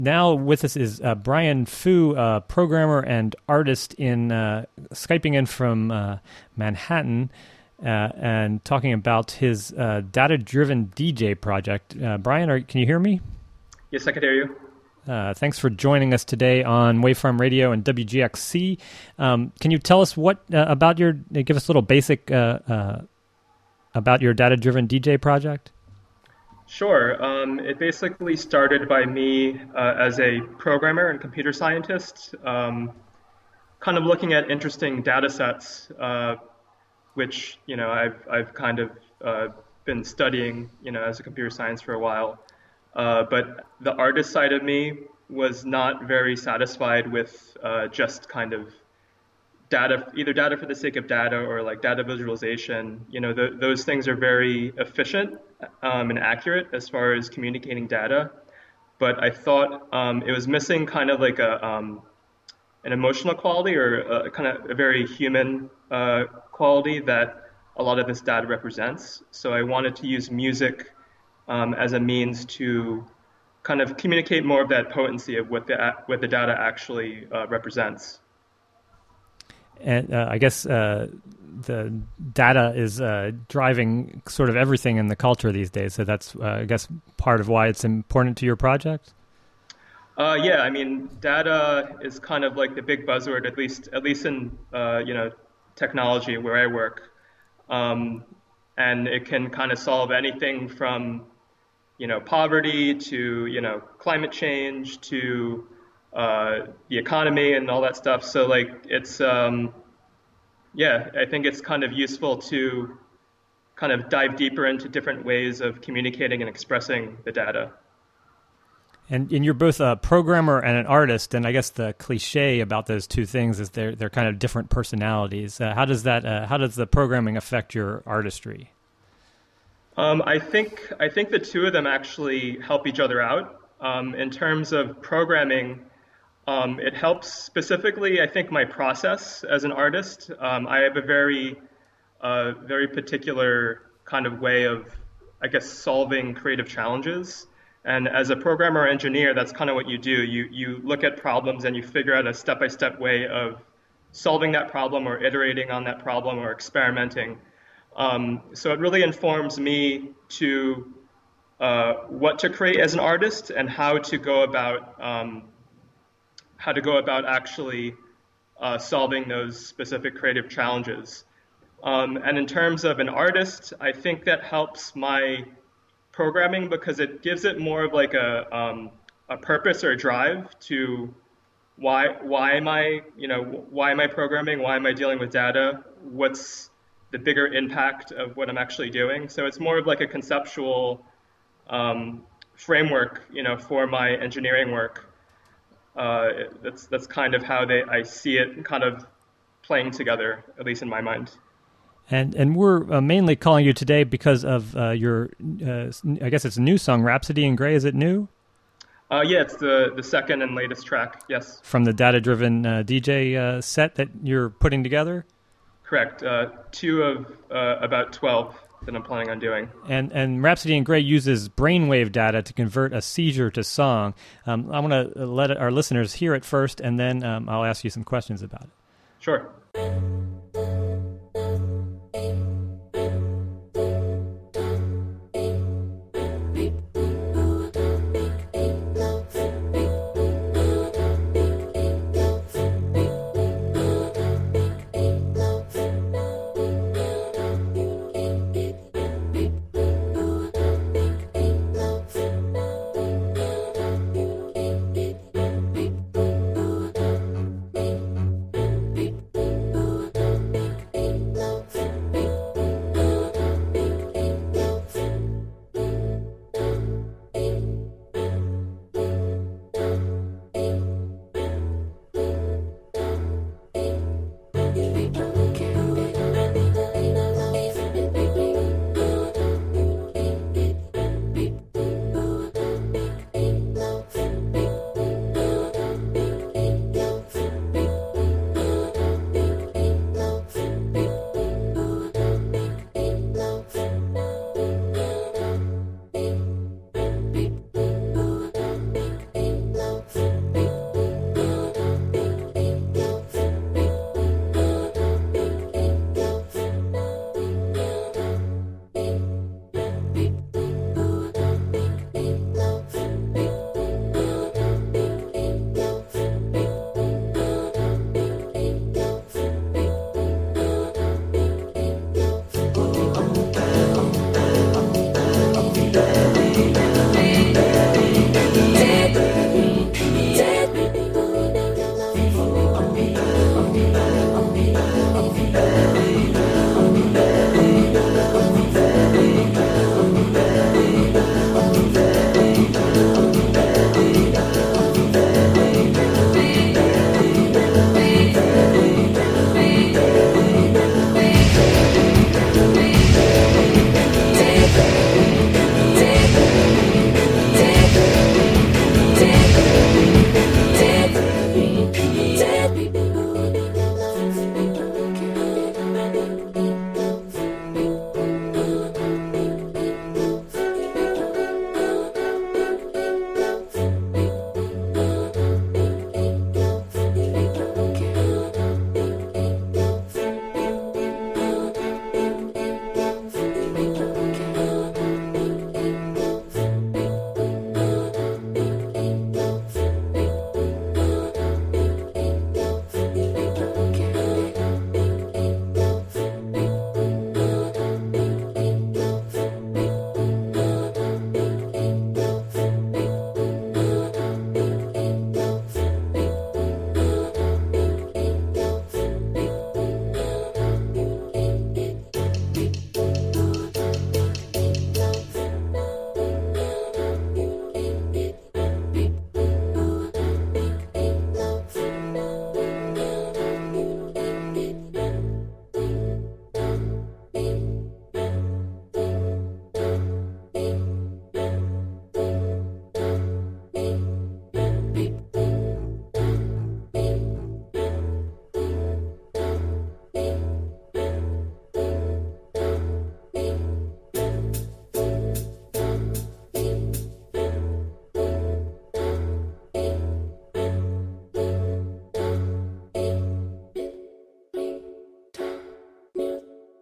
Now with us is Brian Fu, programmer and artist in Skyping in from Manhattan and talking about his data-driven DJ project. Brian, can you hear me? Yes, I can hear you. Thanks for joining us today on Waveform Radio and WGXC. Can you tell us give us a little basic about your data-driven DJ project? Sure. It basically started by me as a programmer and computer scientist, kind of looking at interesting data sets, which I've kind of been studying, as a computer science for a while. But the artist side of me was not very satisfied with just kind of either data for the sake of data or like data visualization. Those things are very efficient and accurate as far as communicating data. But I thought it was missing kind of like an emotional quality or kind of a very human quality that a lot of this data represents. So I wanted to use music as a means to kind of communicate more of that potency of what the data actually represents. And I guess the data is driving sort of everything in the culture these days. So that's, I guess, part of why it's important to your project. Yeah, I mean, data is kind of like the big buzzword, at least in technology where I work, and it can kind of solve anything from poverty to climate change to the economy and all that stuff. So like it's I think it's kind of useful to kind of dive deeper into different ways of communicating and expressing the data. And you're both a programmer and an artist, and I guess the cliche about those two things is they're kind of different personalities. How does the programming affect your artistry? I think the two of them actually help each other out. In terms of programming, it helps specifically, I think, my process as an artist. I have a very particular kind of way of, I guess, solving creative challenges. And as a programmer or engineer, that's kind of what you do. You look at problems and you figure out a step-by-step way of solving that problem or iterating on that problem or experimenting. So it really informs me to what to create as an artist and how to go about actually solving those specific creative challenges. And in terms of an artist, I think that helps my programming because it gives it more of like a purpose or a drive to why am I programming? Why am I dealing with data? What's the bigger impact of what I'm actually doing? So it's more of like a conceptual framework, for my engineering work. That's kind of how I see it kind of playing together, at least in my mind. And we're mainly calling you today because of your, I guess it's a new song, Rhapsody in Grey. Is it new? Yeah, it's the second and latest track, yes. From the data-driven DJ set that you're putting together? Correct. 2 of about 12 that I'm planning on doing. And Rhapsody in Grey uses brainwave data to convert a seizure to song. I want to let our listeners hear it first, and then I'll ask you some questions about it. Sure.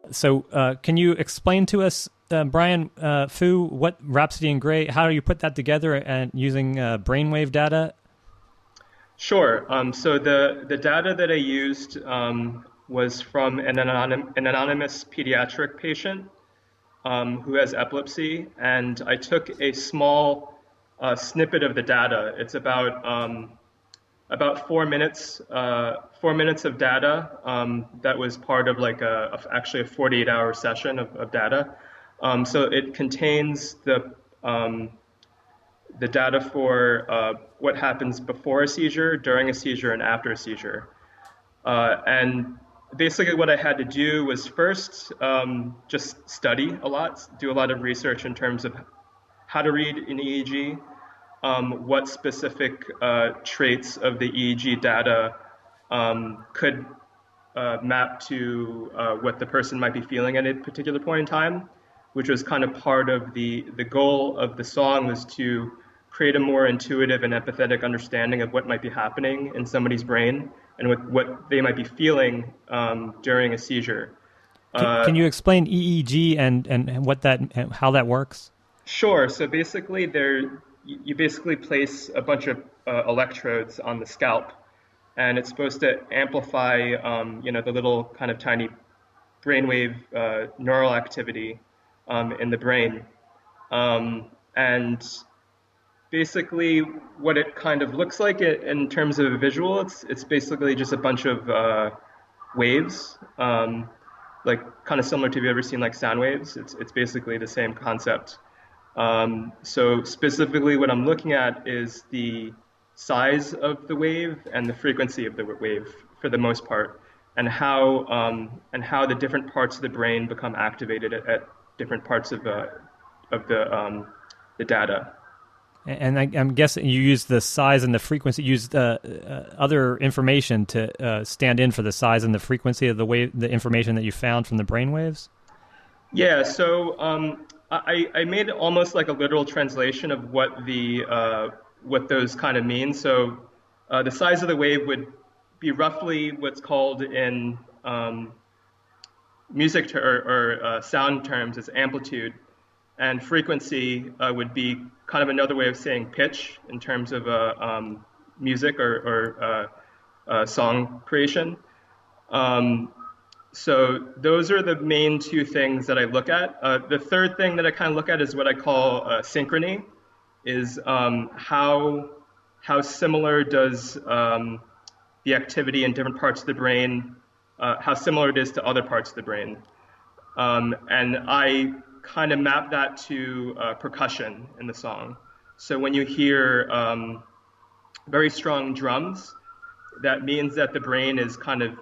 So can you explain to us, Brian Fu, what Rhapsody in Grey, how do you put that together and using brainwave data? Sure. So the data that I used was from an anonymous pediatric patient who has epilepsy, and I took a small snippet of the data. It's about 4 minutes, 4 minutes of data that was part of like actually a 48-hour session of data. So it contains the data for what happens before a seizure, during a seizure, and after a seizure. And basically what I had to do was first just study a lot, do a lot of research in terms of how to read an EEG, what specific traits of the EEG data could map to what the person might be feeling at a particular point in time, which was kind of part of the goal of the song, was to create a more intuitive and empathetic understanding of what might be happening in somebody's brain and what they might be feeling during a seizure. Can you explain EEG and what that, how that works? Sure. So basically, you basically place a bunch of electrodes on the scalp, and it's supposed to amplify, the little kind of tiny brainwave neural activity in the brain. And basically, what it kind of looks like in terms of a visual, it's basically just a bunch of waves, like kind of similar to, have you ever seen like sound waves? It's basically the same concept. So specifically what I'm looking at is the size of the wave and the frequency of the wave for the most part, and how the different parts of the brain become activated at different parts of the data. And I'm guessing you use the size and the frequency, used other information to stand in for the size and the frequency of the wave, the information that you found from the brain waves? Yeah, so I made almost like a literal translation of what those kind of mean. So the size of the wave would be roughly what's called in music or sound terms as amplitude, and frequency would be kind of another way of saying pitch in terms of music or song creation. So those are the main two things that I look at. The third thing that I kind of look at is what I call synchrony, is how similar does the activity in different parts of the brain, how similar it is to other parts of the brain. And I kind of map that to percussion in the song. So when you hear very strong drums, that means that the brain is kind of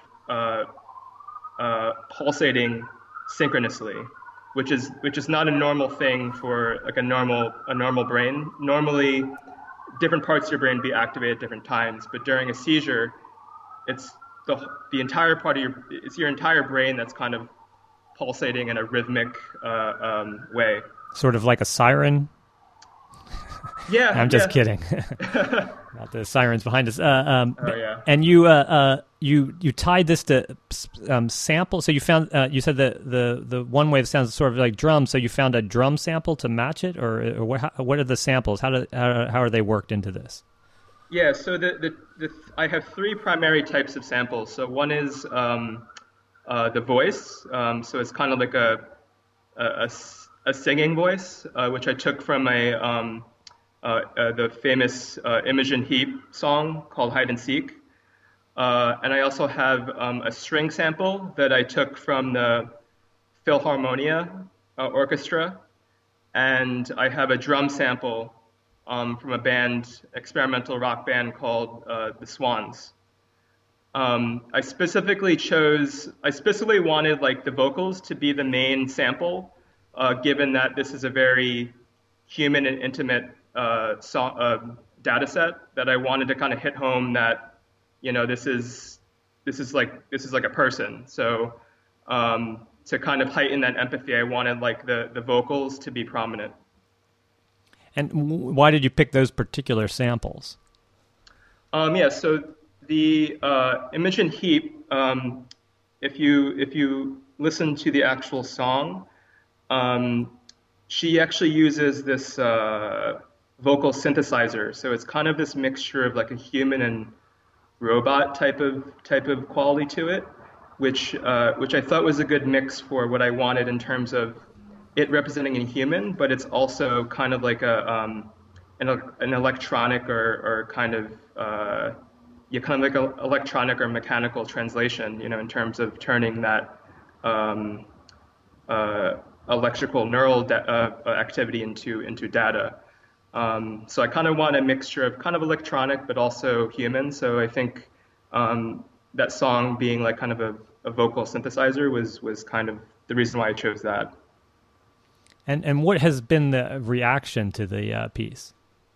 pulsating synchronously, which is not a normal thing for like a normal brain. Normally, different parts of your brain be activated at different times, but during a seizure, it's the entire part of it's your entire brain that's kind of pulsating in a rhythmic way. Sort of like a siren? Yeah. I'm just kidding. Not the sirens behind us. Yeah. And you tied this to sample. So you found you said the one wave sounds sort of like drums. So you found a drum sample to match it, or what are the samples? How are they worked into this? Yeah. So I have three primary types of samples. So one is the voice. So it's kind of like a singing voice, which I took from the famous Imogen Heap song called Hide and Seek. And I also have a string sample that I took from the Philharmonia Orchestra. And I have a drum sample from a experimental rock band called The Swans. I specifically wanted like the vocals to be the main sample, given that this is a very human and intimate data set, that I wanted to kind of hit home that, this is like a person. So to kind of heighten that empathy, I wanted like the vocals to be prominent. And why did you pick those particular samples? So the Imogen Heap, if you listen to the actual song, um, she actually uses this vocal synthesizer. So it's kind of this mixture of like a human and robot type of quality to it, which I thought was a good mix for what I wanted in terms of it representing a human, but it's also kind of like an electronic or kind of yeah, kind of like an electronic or mechanical translation, in terms of turning that um, uh, electrical neural activity into data. So I kind of want a mixture of kind of electronic but also human. So I think that song being like kind of a vocal synthesizer was kind of the reason why I chose that. And what has been the reaction to the piece?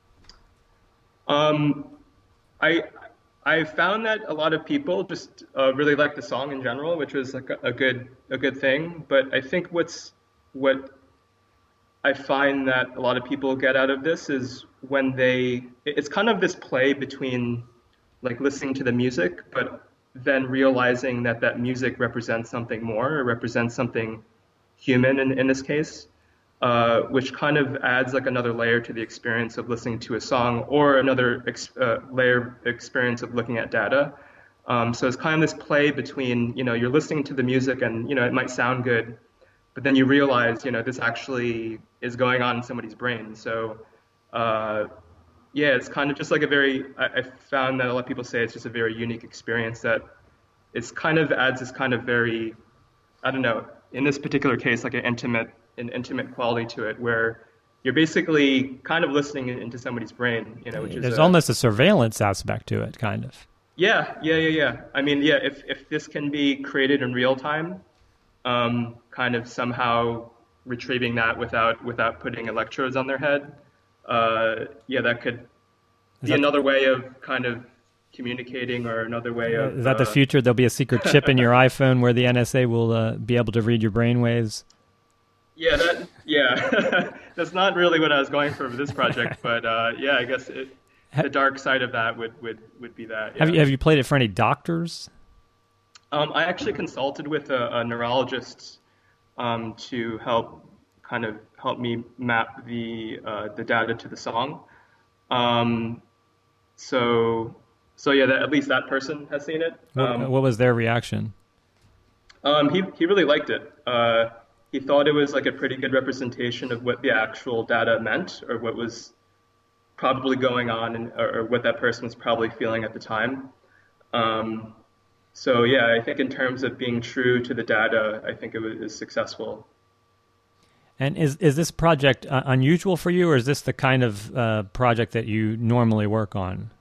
Um, I I found that a lot of people just really like the song in general, which was like a good thing. But I think what I find that a lot of people get out of this is when it's kind of this play between like listening to the music, but then realizing that that music represents something more or represents something human in this case, which kind of adds like another layer to the experience of listening to a song or another layer experience of looking at data. So it's kind of this play between, you're listening to the music and, it might sound good, but then you realize, this actually is going on in somebody's brain. So, yeah, it's kind of just like I found that a lot of people say it's just a very unique experience that it's kind of adds this kind of very, I don't know, in this particular case, like an intimate quality to it where you're basically kind of listening into somebody's brain, which is There's almost a surveillance aspect to it, kind of. yeah. I mean, yeah, if this can be created in real time, kind of somehow retrieving that without putting electrodes on their head, yeah, that could be another way of kind of communicating or another way of. Is that the future? There'll be a secret chip in your iPhone where the NSA will be able to read your brainwaves. Yeah, that's not really what I was going for this project, but yeah, I guess the dark side of that would be that. Yeah. Have you played it for any doctors? I actually consulted with a neurologist to help me map the data to the song. Um, so yeah, at least that person has seen it. What was their reaction? He really liked it. He thought it was like a pretty good representation of what the actual data meant, or what was probably going on, or what that person was probably feeling at the time. So yeah, I think in terms of being true to the data, I think it was successful. And is this project unusual for you, or is this the kind of project that you normally work on?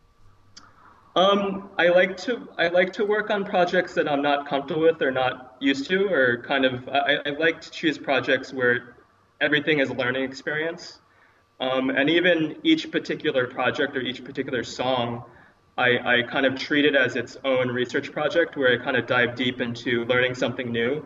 I like to work on projects that I'm not comfortable with or not used to, or kind of I like to choose projects where everything is a learning experience. And even each particular project or each particular song, I kind of treat it as its own research project where I kind of dive deep into learning something new.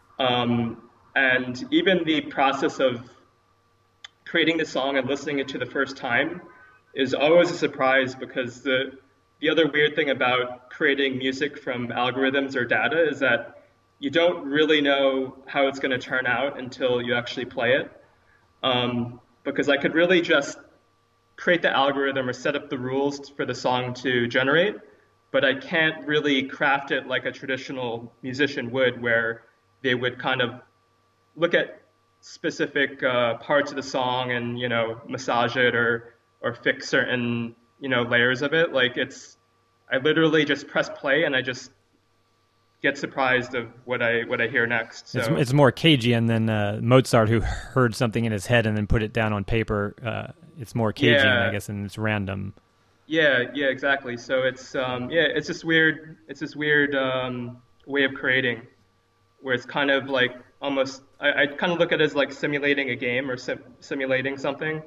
And even the process of creating the song and listening it to the first time is always a surprise, because the other weird thing about creating music from algorithms or data is that you don't really know how it's going to turn out until you actually play it. Because I could really just create the algorithm or set up the rules for the song to generate, but I can't really craft it like a traditional musician would, where they would kind of look at specific parts of the song and massage it or fix certain layers of it. Like I literally just press play and I just get surprised of what I hear next. So it's more Cagean than Mozart, who heard something in his head and then put it down on paper. It's more Cagean, I guess, and it's random. Yeah, exactly. So it's this weird way of creating, where it's kind of like almost I kind of look at it as like simulating a game or simulating something.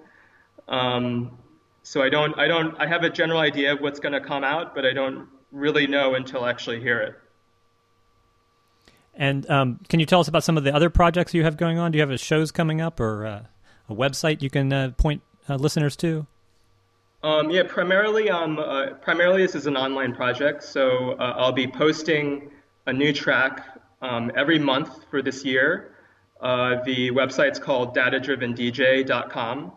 So I have a general idea of what's going to come out, but I don't really know until I actually hear it. And can you tell us about some of the other projects you have going on? Do you have shows coming up, or a website you can point listeners to? Yeah, primarily this is an online project, so I'll be posting a new track every month for this year. The website's called datadrivendj.com.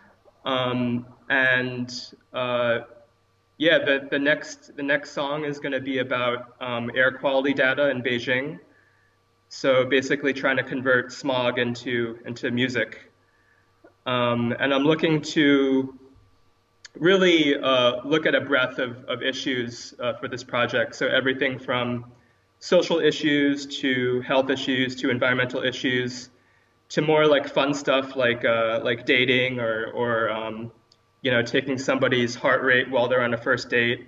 And yeah, the next song is going to be about air quality data in Beijing. So basically trying to convert smog into music. And I'm looking to really look at a breadth of issues for this project. So everything from social issues to health issues to environmental issues to more like fun stuff like dating or taking somebody's heart rate while they're on a first date.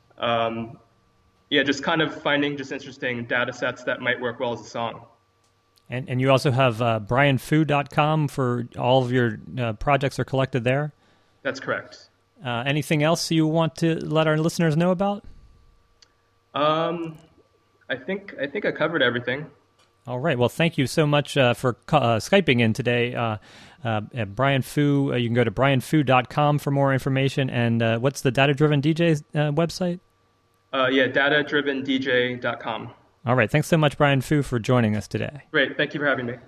Yeah, just kind of finding just interesting data sets that might work well as a song. And you also have brianfu.com for all of your projects are collected there? That's correct. Anything else you want to let our listeners know about? I think I covered everything. All right. Well, thank you so much for Skyping in today. At Brian Fu, you can go to brianfu.com for more information. And what's the Data Driven DJ website? Yeah, datadrivendj.com. All right. Thanks so much, Brian Fu, for joining us today. Great. Thank you for having me.